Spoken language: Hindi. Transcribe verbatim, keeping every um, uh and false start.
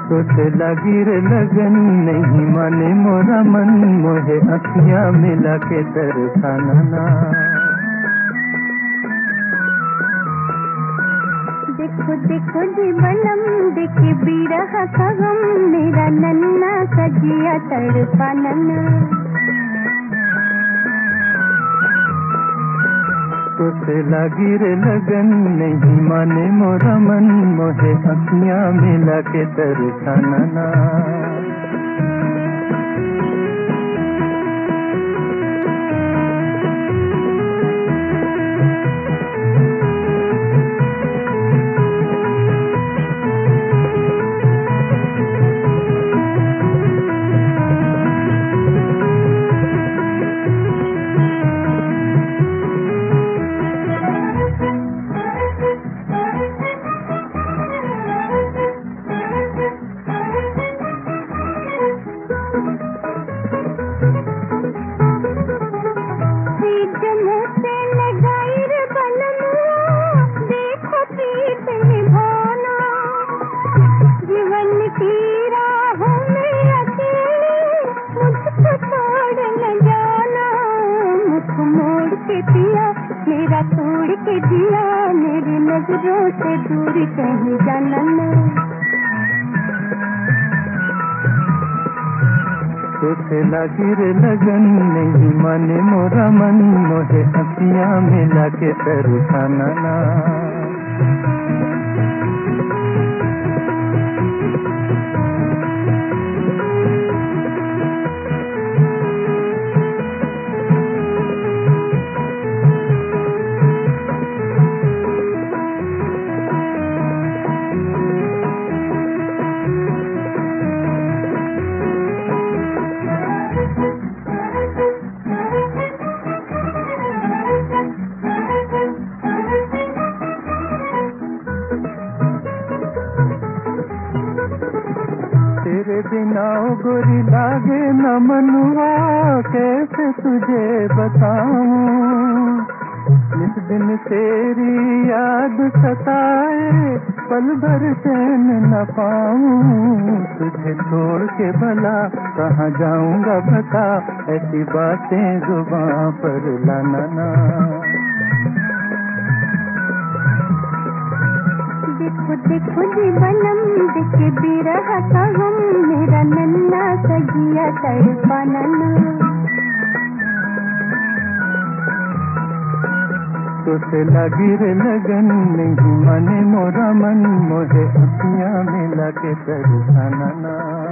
तोते लगी रे लगन नहीं माने मोरा मन, मोहे अखियां मिला के तरसाना ना। देखो देखो जी बलम देखे बिरह का गम, मेरा नन्ना सजिया तड़पाना ना। तोते लगी रे लगन नहीं माने मोरा मन, मोहे अखियां मिला के तरसाना ना। मेरा तोड़ के दिया मेरी नजरों से दूर कहीं जाना ना। तोते लगी रे लगन नहीं माने मोरा मन, मोहे अखियां मिला के तरसाना ना। तेरे बिना गोरी लागे न मनुआ, कैसे तुझे बताऊं। इस दिन तेरी याद सताए पल भर चैन न पाऊं। तुझे छोड़ के भला कहाँ जाऊंगा बता, ऐसी बातें जुबां पर लाना ना। देखो देखो जी बलम देखे बिरह का गम, मेरा नन्ना सजिया तड़पाना ना। तोते लगी रे लगन नहीं माने मोरा मन, मोहे अखियां मिला के तरसाना ना।